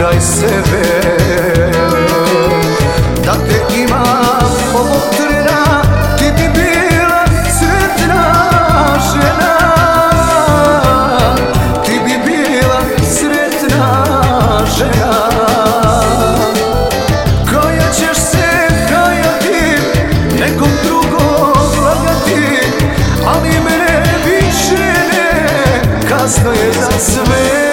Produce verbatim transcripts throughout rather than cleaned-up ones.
kraj sebe. Da te imam ovog trena, ti bi bila sretna žena. Ti bi bila sretna žena. Koja ćeš se kajati, nekom drugom lagati, ali mene više ne, kasno je za sve.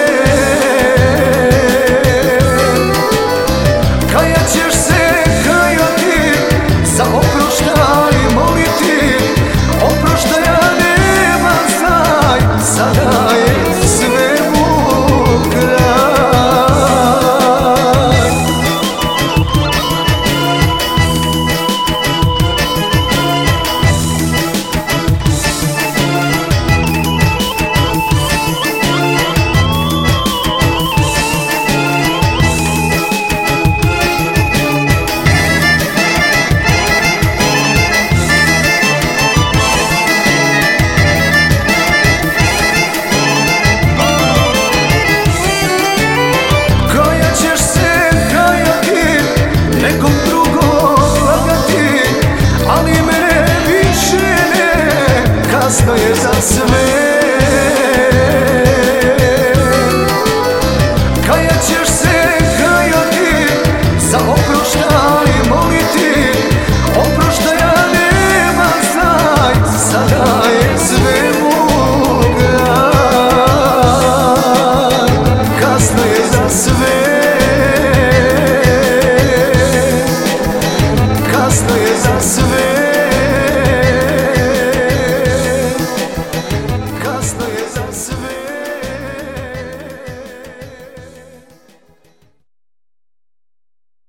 Kasno je za sve. Kajat ćeš se kajati, za oproštaj moliti, oproštaja nema, znaj, sada je sve moj grad. Kasno je za sve, kasno je za sve.